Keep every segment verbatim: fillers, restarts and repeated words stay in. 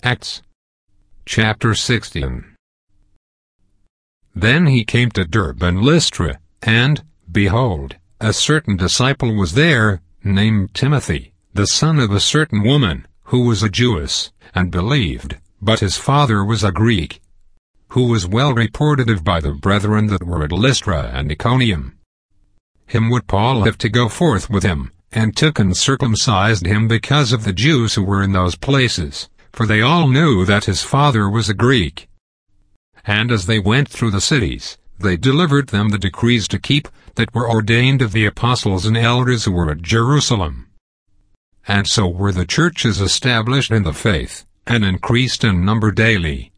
Acts chapter sixteen. Then he came to Derbe and Lystra, and, behold, a certain disciple was there, named Timothy, the son of a certain woman, who was a Jewess, and believed, but his father was a Greek, who was well reported of by the brethren that were at Lystra and Iconium. Him would Paul have to go forth with him, and took and circumcised him because of the Jews who were in those places, for they all knew that his father was a Greek. And as they went through the cities, they delivered them the decrees to keep, that were ordained of the apostles and elders who were at Jerusalem. And so were the churches established in the faith, and increased in number daily.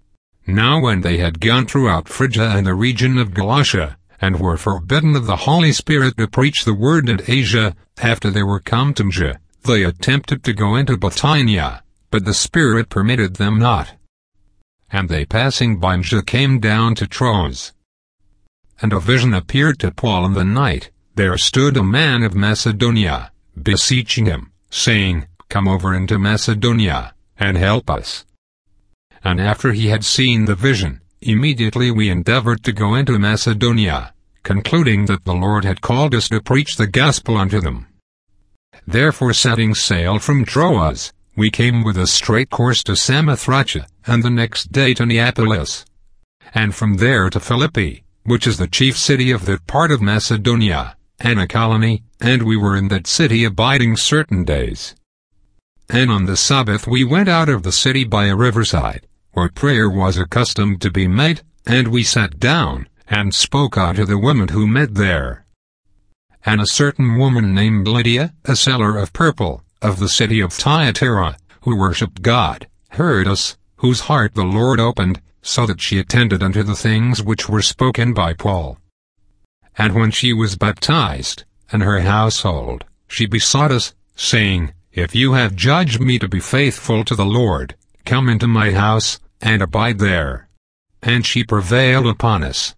Now when they had gone throughout Phrygia and the region of Galatia, and were forbidden of the Holy Spirit to preach the word in Asia, after they were come to Mysia, they attempted to go into Bithynia, but the Spirit permitted them not. And they passing by Mysia came down to Troas. And a vision appeared to Paul in the night. There stood a man of Macedonia, beseeching him, saying, Come over into Macedonia, and help us. And after he had seen the vision, immediately we endeavored to go into Macedonia, concluding that the Lord had called us to preach the gospel unto them. Therefore setting sail from Troas, we came with a straight course to Samothrace, and the next day to Neapolis, and from there to Philippi, which is the chief city of that part of Macedonia, and a colony, and we were in that city abiding certain days. And on the Sabbath we went out of the city by a riverside, where prayer was accustomed to be made, and we sat down, and spoke unto the women who met there. And a certain woman named Lydia, a seller of purple, of the city of Thyatira, who worshipped God, heard us, whose heart the Lord opened, so that she attended unto the things which were spoken by Paul. And when she was baptized, and her household, she besought us, saying, If you have judged me to be faithful to the Lord, come into my house, and abide there. And she prevailed upon us.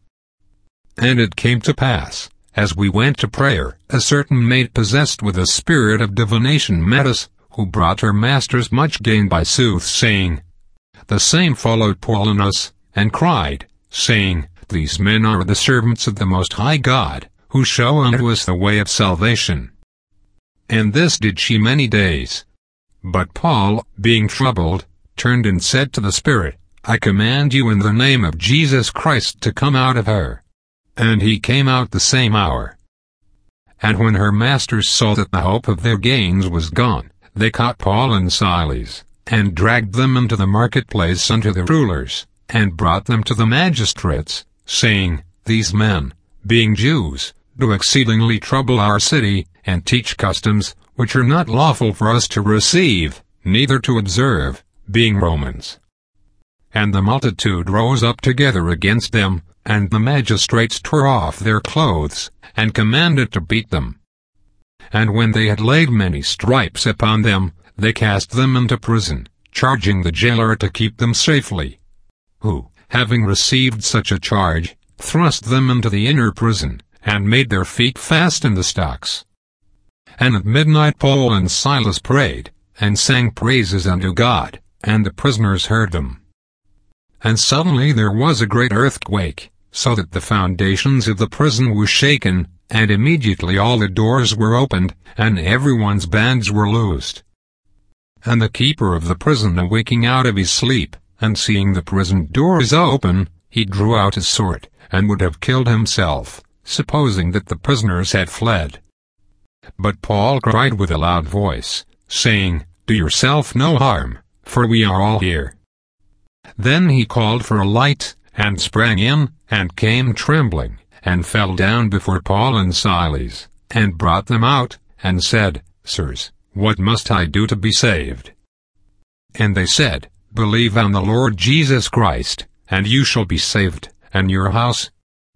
And it came to pass, as we went to prayer, a certain maid possessed with a spirit of divination met us, who brought her masters much gain by soothsaying. The same followed Paul and us, and cried, saying, These men are the servants of the Most High God, who show unto us the way of salvation. And this did she many days. But Paul, being troubled, turned and said to the Spirit, I command you in the name of Jesus Christ to come out of her. And he came out the same hour. And when her masters saw that the hope of their gains was gone, they caught Paul and Silas, and dragged them into the marketplace unto the rulers, and brought them to the magistrates, saying, These men, being Jews, do exceedingly trouble our city, and teach customs, which are not lawful for us to receive, neither to observe, being Romans. And the multitude rose up together against them, and the magistrates tore off their clothes, and commanded to beat them. And when they had laid many stripes upon them, they cast them into prison, charging the jailer to keep them safely. Who, having received such a charge, thrust them into the inner prison, and made their feet fast in the stocks. And at midnight Paul and Silas prayed, and sang praises unto God, and the prisoners heard them. And suddenly there was a great earthquake, so that the foundations of the prison were shaken, and immediately all the doors were opened, and everyone's bands were loosed. And the keeper of the prison, awaking out of his sleep, and seeing the prison doors open, he drew out his sword, and would have killed himself, supposing that the prisoners had fled. But Paul cried with a loud voice, saying, Do yourself no harm, for we are all here. Then he called for a light, and sprang in, and came trembling, and fell down before Paul and Silas, and brought them out, and said, Sirs, what must I do to be saved? And they said, Believe on the Lord Jesus Christ, and you shall be saved, and your house.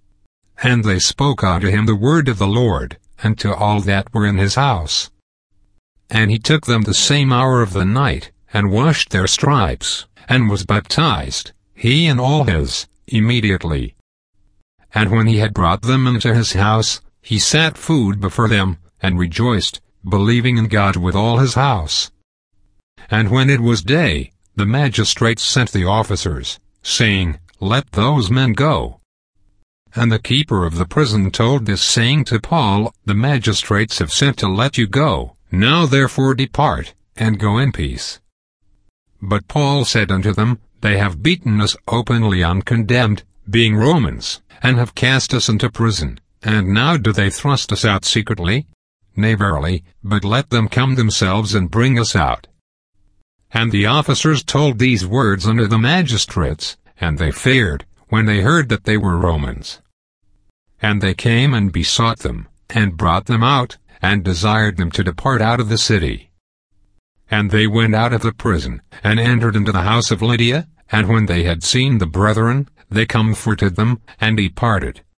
And they spoke unto him the word of the Lord, and to all that were in his house. And he took them the same hour of the night, and washed their stripes, and was baptized, he and all his, immediately. And when he had brought them into his house, he set food before them, and rejoiced, believing in God with all his house. And when it was day, the magistrates sent the officers, saying, "Let those men go." And the keeper of the prison told this saying to Paul, "The magistrates have sent to let you go. Now therefore depart, and go in peace." But Paul said unto them, "They have beaten us openly uncondemned, being Romans, and have cast us into prison, and now do they thrust us out secretly? Nay verily, but let them come themselves and bring us out." And the officers told these words unto the magistrates, and they feared, when they heard that they were Romans. And they came and besought them, and brought them out, and desired them to depart out of the city. And they went out of the prison, and entered into the house of Lydia, and when they had seen the brethren, they comforted them, and departed.